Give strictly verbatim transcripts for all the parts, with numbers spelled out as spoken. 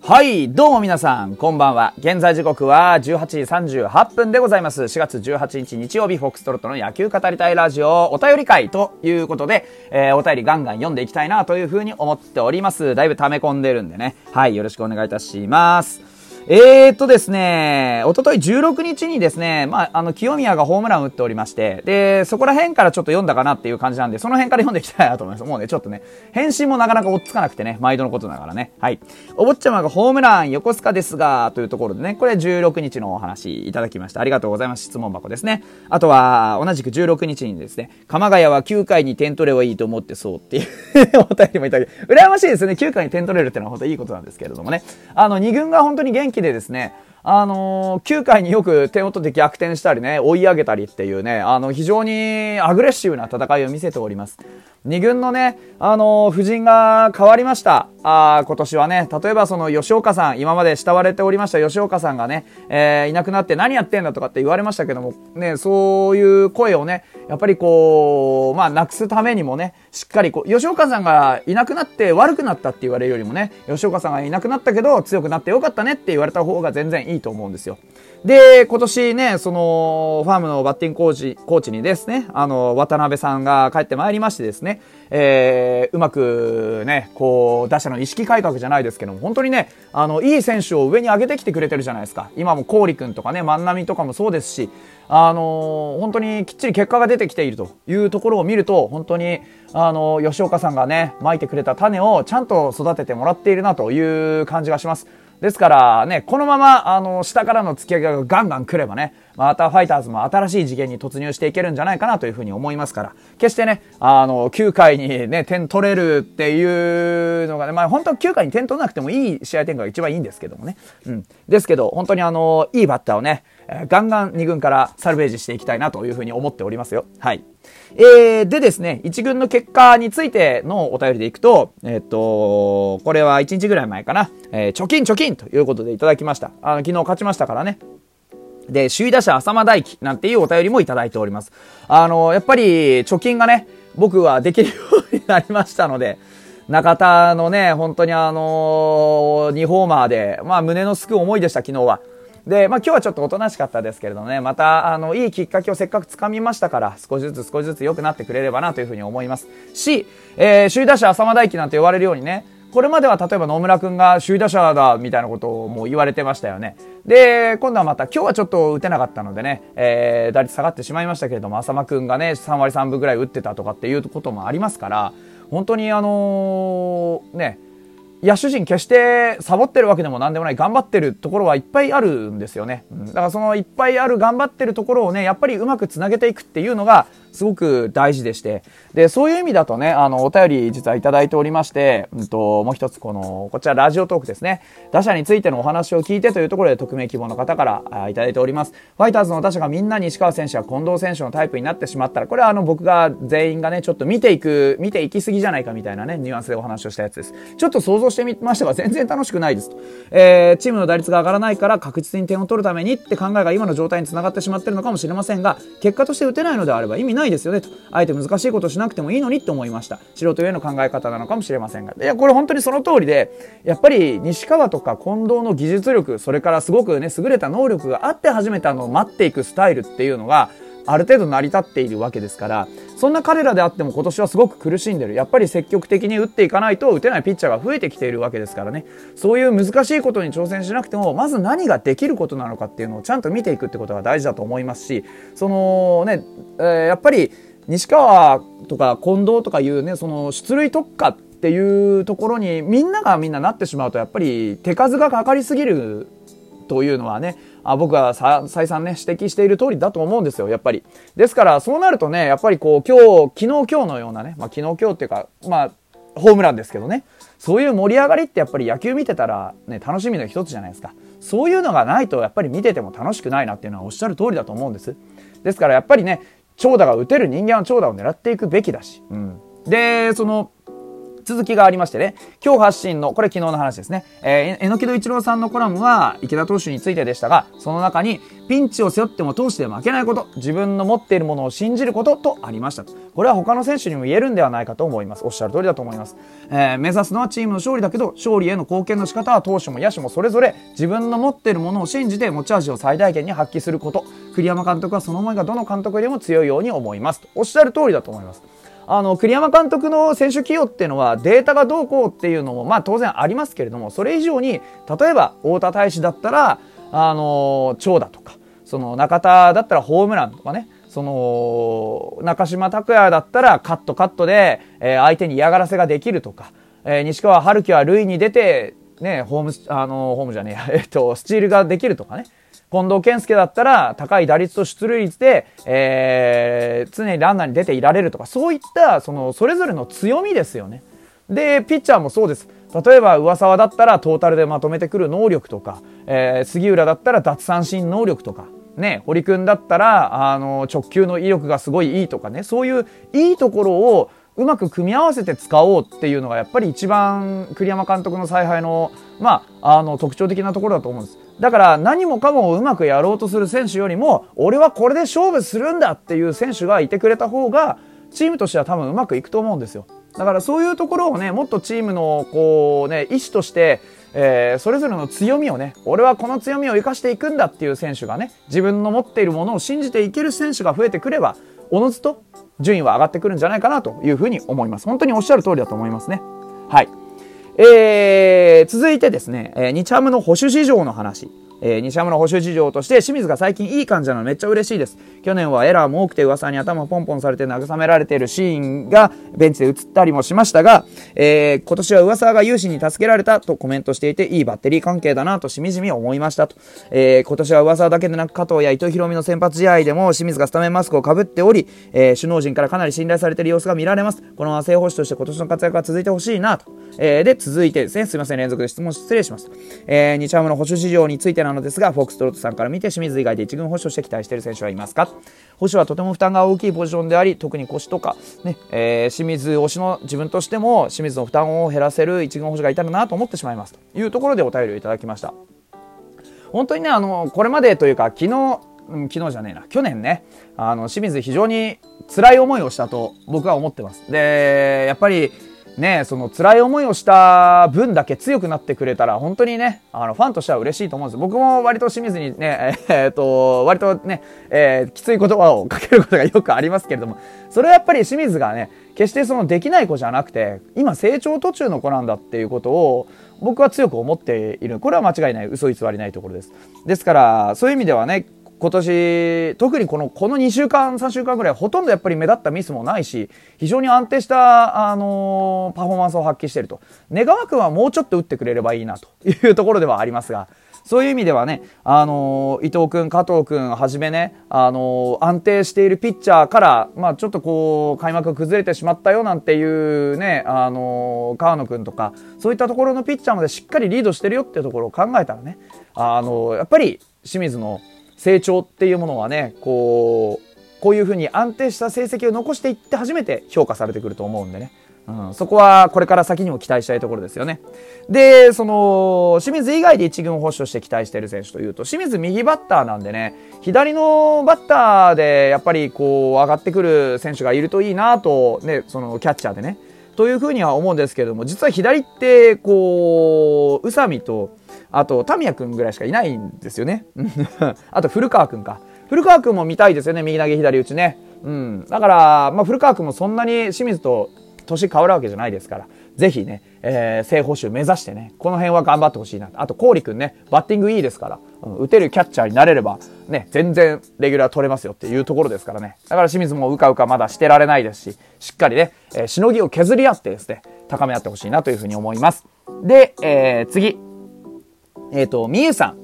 はい、どうも皆さん、こんばんは。現在時刻はじゅうはちじさんじゅうはっぷんでございます。しがつじゅうはちにち日曜日、フォックストロットの野球語りたいラジオお便り会ということで、えー、お便りガンガン読んでいきたいなというふうに思っております。だいぶ溜め込んでるんでね。はい、よろしくお願いいたします。えーっとですね、おとといじゅうろくにちにですね、まあ、あの、清宮がホームランを打っておりまして、で、そこら辺からちょっと読んだかなっていう感じなんで、その辺から読んでいきたいなと思います。もうね、ちょっとね、返信もなかなか追っつかなくてね、毎度のことだからね。はい。お坊ちゃまがホームラン、横須賀ですが、というところでね、これじゅうろくにちのお話いただきました。ありがとうございます。質問箱ですね。あとは、同じくじゅうろくにちにですね、鎌ヶ谷はきゅうかいに点取ればいいと思ってそうっていうお便りもいただき、羨ましいですね。きゅうかいに点取れるってのは本当にいいことなんですけれどもね。あの、に軍が本当に元気でですね、あのー、きゅうかいによく点を取って逆転したりね、追い上げたりっていうね、あの、非常にアグレッシブな戦いを見せております。に軍のね、あのー、布陣が変わりました。あ今年はね、例えばその吉岡さん、今まで慕われておりました吉岡さんがね、えー、いなくなって何やってんだとかって言われましたけども、ね、そういう声をね、やっぱりこう、まあ、なくすためにもね、しっかりこう、吉岡さんがいなくなって悪くなったって言われるよりもね、吉岡さんがいなくなったけど強くなってよかったねって言われた方が全然いいと思うんですよ。で、今年ね、その、ファームのバッティングコーチ、コーチにですね、あの、渡辺さんが帰ってまいりましてですね、えー、うまくね、こう、打者の意識改革じゃないですけども、本当にね、あの、いい選手を上に上げてきてくれてるじゃないですか。今も郡君とかね、万波とかもそうですし、あのー、本当にきっちり結果が出てきているというところを見ると、本当に、あのー、吉岡さんがね、蒔いてくれた種をちゃんと育ててもらっているなという感じがします。ですからね、このまま、あの、下からの突き上げがガンガン来ればね、またファイターズも新しい次元に突入していけるんじゃないかなというふうに思いますから、決してね、あの、きゅうかいにね、点取れるっていうのがね、まあ本当はきゅうかいに点取らなくてもいい試合展開が一番いいんですけどもね。うん。ですけど、本当にあの、いいバッターをね、ガンガンに軍からサルベージしていきたいなというふうに思っておりますよ。はい。えー、でですね、いち軍の結果についてのお便りでいくと、えっと、これはいちにちぐらい前かな、えー、貯金貯金ということでいただきました。あの、昨日勝ちましたからね。で、首位打者浅間大輝なんていうお便りもいただいております。あの、やっぱり貯金がね、僕はできるようになりましたので、中田のね、本当にあのー、にホーマーで、まあ胸のすく思いでした、昨日は。で、まあ今日はちょっとおとなしかったですけれどもね、また、あの、いいきっかけをせっかく掴みましたから、少しずつ少しずつ良くなってくれればなというふうに思います。し、えー、首位打者浅間大輝なんて言われるようにね、これまでは例えば野村くんが首位打者だみたいなことをもう言われてましたよね。で、今度はまた、今日はちょっと打てなかったのでね、えー、打率下がってしまいましたけれども、浅間くんがね、さんわりさんぶぐらい打ってたとかっていうこともありますから、本当にあのー、ね、野手陣決してサボってるわけでもなんでもない頑張ってるところはいっぱいあるんですよね、うん、だからそのいっぱいある頑張ってるところをねやっぱりうまくつなげていくっていうのがすごく大事でして、でそういう意味だとねあのお便り実はいただいておりまして、うん、ともう一つこのこちらラジオトークですね、打者についてのお話を聞いてというところで匿名希望の方からいただいております。ファイターズの打者がみんな西川選手や近藤選手のタイプになってしまったら、これはあの僕が全員がねちょっと見ていく見ていきすぎじゃないかみたいなねニュアンスでお話をしたやつです。ちょっと想像してみましたが全然楽しくないですと、えー、チームの打率が上がらないから確実に点を取るためにって考えが今の状態につながってしまっているのかもしれませんが、結果として打てないのであれば意味ないですよねと、あえて難しいことしなくてもいいのにって思いました。素人への考え方なのかもしれませんが、いやこれ本当にその通りで、やっぱり西川とか近藤の技術力、それからすごくね優れた能力があって初めてあの待っていくスタイルっていうのがある程度成り立っているわけですから、そんな彼らであっても今年はすごく苦しんでる、やっぱり積極的に打っていかないと打てないピッチャーが増えてきているわけですからね、そういう難しいことに挑戦しなくてもまず何ができることなのかっていうのをちゃんと見ていくってことが大事だと思いますし、そのね、えー、やっぱり西川とか近藤とかいうねその出塁特化っていうところにみんながみんななってしまうとやっぱり手数がかかりすぎるというのはね、あ僕は再三ね指摘している通りだと思うんですよやっぱり。ですからそうなるとねやっぱりこう今日昨日今日のようなね、まあ、昨日今日っていうかまあホームランですけどね、そういう盛り上がりってやっぱり野球見てたらね楽しみの一つじゃないですか。そういうのがないとやっぱり見てても楽しくないなっていうのはおっしゃる通りだと思うんです。ですからやっぱりね長打が打てる人間は長打を狙っていくべきだし、うん、でその続きがありましてね、今日発信の、これ昨日の話ですね、えー、えのきど一郎さんのコラムは池田投手についてでしたが、その中に、ピンチを背負っても投手で負けないこと、自分の持っているものを信じることとありました。これは他の選手にも言えるんではないかと思います。おっしゃる通りだと思います。えー、目指すのはチームの勝利だけど、勝利への貢献の仕方は投手も野手もそれぞれ自分の持っているものを信じて持ち味を最大限に発揮すること。栗山監督はその思いがどの監督よりも強いように思います。とおっしゃる通りだと思います。あの、栗山監督の選手起用っていうのはデータがどうこうっていうのもまあ当然ありますけれども、それ以上に、例えば太田大使だったら、あの、長打とか、その中田だったらホームランとかね、その、中島拓也だったらカットカットで、えー、相手に嫌がらせができるとか、えー、西川春樹は塁に出て、ね、ホーム、あの、ホームじゃねえや、えっと、スチールができるとかね。近藤健介だったら高い打率と出塁率で、えー、常にランナーに出ていられるとか、そういったそのそれぞれの強みですよね。で、ピッチャーもそうです。例えば上沢だったらトータルでまとめてくる能力とか、えー、杉浦だったら奪三振能力とか、ね、堀君だったらあの直球の威力がすごいいいとかね、そういういいところをうまく組み合わせて使おうっていうのがやっぱり一番栗山監督の采配の、まあ、あの特徴的なところだと思うんです。だから何もかもうまくやろうとする選手よりも、俺はこれで勝負するんだっていう選手がいてくれた方がチームとしては多分うまくいくと思うんですよ。だからそういうところをね、もっとチームのこうね、意思として、えー、それぞれの強みをね、俺はこの強みを生かしていくんだっていう選手がね、自分の持っているものを信じていける選手が増えてくれば、おのずと順位は上がってくるんじゃないかなというふうに思います。本当におっしゃる通りだと思いますね。はい。えー、続いてですね、えー、日ハムの保守事情の話。えー、西ハムの保守事情として清水が最近いい感じなのめっちゃ嬉しいです。去年はエラーも多くて噂に頭ポンポンされて慰められているシーンがベンチで映ったりもしましたが、えー、今年は噂が有志に助けられたとコメントしていて、いいバッテリー関係だなとしみじみ思いましたと。えー、今年は噂だけでなく加藤や伊藤博美の先発試合でも清水がスタメンマスクをかぶっており、えー、首脳陣からかなり信頼されている様子が見られます。このまま正捕手として今年の活躍が続いてほしいなと。えー、で続いてですね、すいません連続で質問失礼します。えー、日ハムの保守事情についてなのですが、フォックストロットさんから見て清水以外で一軍保守として期待している選手はいますか。保守はとても負担が大きいポジションであり、特に腰とか、ねえー、清水推しの自分としても清水の負担を減らせる一軍保守がいたらなと思ってしまいますというところでお便りをいただきました。本当にね、あのこれまでというか昨日、うん、昨日じゃねえな去年ね、あの清水非常に辛い思いをしたと僕は思ってます。でやっぱりね、その辛い思いをした分だけ強くなってくれたら本当にね、あのファンとしては嬉しいと思うんです。僕も割と清水にね、えー、っと割とね、えー、きつい言葉をかけることがよくありますけれども、それはやっぱり清水がね、決してそのできない子じゃなくて今成長途中の子なんだっていうことを僕は強く思っている。これは間違いない、嘘偽りないところです。ですからそういう意味ではね、今年特にこのこのにしゅうかんさんしゅうかんぐらいほとんどやっぱり目立ったミスもないし、非常に安定したあのー、パフォーマンスを発揮していると。根川君はもうちょっと打ってくれればいいなというところではありますが、そういう意味ではね、あのー、伊藤君加藤君はじめね、あのー、安定しているピッチャーから、まあ、ちょっとこう開幕崩れてしまったよなんていうね、あのー、川野君とかそういったところのピッチャーまでしっかりリードしてるよっていうところを考えたらね、あのー、やっぱり清水の成長っていうものはね、こう、こういうふうに安定した成績を残していって初めて評価されてくると思うんでね。うん、そこはこれから先にも期待したいところですよね。で、その、清水以外で一軍保守として期待している選手というと、清水右バッターなんでね、左のバッターでやっぱりこう上がってくる選手がいるといいなと、ね、そのキャッチャーでね。というふうには思うんですけれども、実は左ってこう、宇佐美と、あと、タミヤくんぐらいしかいないんですよね。あと、古川くんか。古川くんも見たいですよね、右投げ左打ちね。うん。だから、まあ、古川くんもそんなに清水と年変わるわけじゃないですから、ぜひね、えー、正捕手目指してね、この辺は頑張ってほしいな。あと、郡くんね、バッティングいいですから、うん、打てるキャッチャーになれれば、ね、全然レギュラー取れますよっていうところですからね。だから清水もうかうかまだしてられないですし、しっかりね、えー、しのぎを削り合ってですね、高め合ってほしいなというふうに思います。で、えー、次。えっと、みゆさん。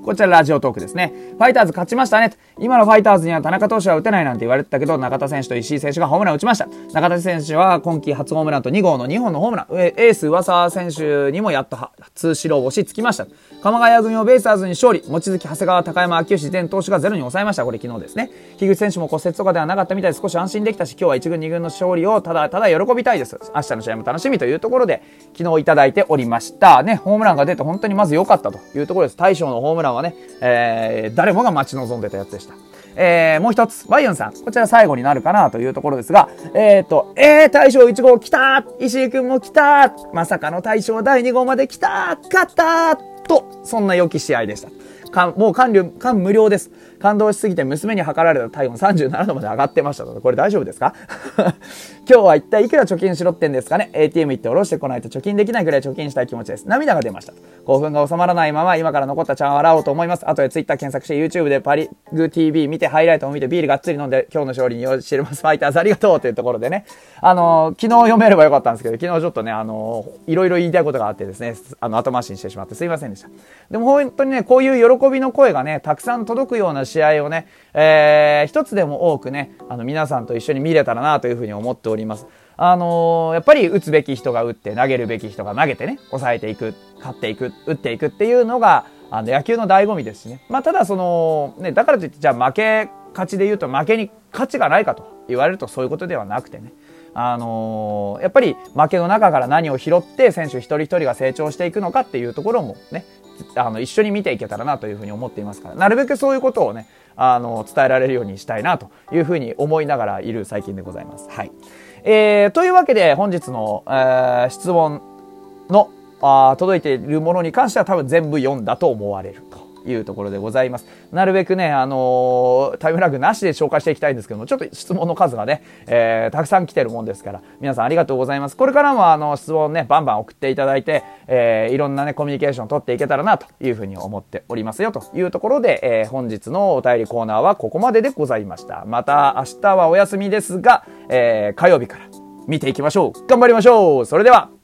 こちらラジオトークですね。ファイターズ勝ちましたね。今のファイターズには田中投手は打てないなんて言われてたけど、中田選手と石井選手がホームラン打ちました。中田選手は今季初ホームランとに号のにほんのホームラン。エース上沢選手にもやっと初白星つきました。鎌ヶ谷組をベイスターズに勝利。望月、長谷川、高山、秋吉全投手がゼロに抑えました。これ昨日ですね。樋口選手も骨折とかではなかったみたいで少し安心できたし、今日はいち軍に軍の勝利をただただ喜びたいです。明日の試合も楽しみというところで、昨日いただいておりました。ね、ホームランが出て本当にまず良かったというところです。大将のホームランはね、えー、誰もが待ち望んでたやつでした。えー、もう一つ、バイオンさん。こちら最後になるかなというところですが、えーと、えー、大将いち号来たー、石井くんも来たー、まさかの大将だいに号まで来たー、勝ったーと、そんな良き試合でした。かもう感無感無量です。感動しすぎて娘に測られた体温さんじゅうななどまで上がってましたので、これ大丈夫ですか今日は一体いくら貯金しろってんですかね。 エーティーエム 行って下ろしてこないと貯金できないくらい貯金したい気持ちです。涙が出ました。興奮が収まらないまま今から残った茶を洗おうと思います。あとで Twitter 検索して YouTube でパリグ ティービー 見てハイライトを見てビールがっつり飲んで今日の勝利によしるますファイターズありがとうというところでね、あのー、昨日読めればよかったんですけど、昨日ちょっとね、あのー、いろいろ言いたいことがあってですね、あの後回しにしてしまってすいませんでした。でも本当にね、こういう喜びの声がね、たくさん届くような試合をね、えー、一つでも多くね、あの皆さんと一緒に見れたらなというふうに思っております。あのー、やっぱり打つべき人が打って投げるべき人が投げてね、抑えていく、勝っていく、打っていくっていうのがあの野球の醍醐味ですしね。まあただそのね、だからといってじゃあ負け勝ちで言うと負けに価値がないかと言われるとそういうことではなくてね。あのー、やっぱり負けの中から何を拾って選手一人一人が成長していくのかっていうところもね、あの一緒に見ていけたらなというふうに思っていますから、なるべくそういうことをね、あの伝えられるようにしたいなというふうに思いながらいる最近でございます。はい。えー、というわけで本日の、えー、質問のあ届いているものに関しては多分全部読んだと思われるというところでございます。なるべくね、あのー、タイムラグなしで紹介していきたいんですけども、ちょっと質問の数がね、えー、たくさん来てるもんですから、皆さんありがとうございます。これからもあの質問ね、バンバン送っていただいて、えー、いろんなね、コミュニケーションを取っていけたらなというふうに思っておりますよというところで、えー、本日のお便りコーナーはここまででございました。また明日はお休みですが、えー、火曜日から見ていきましょう。頑張りましょう。それでは。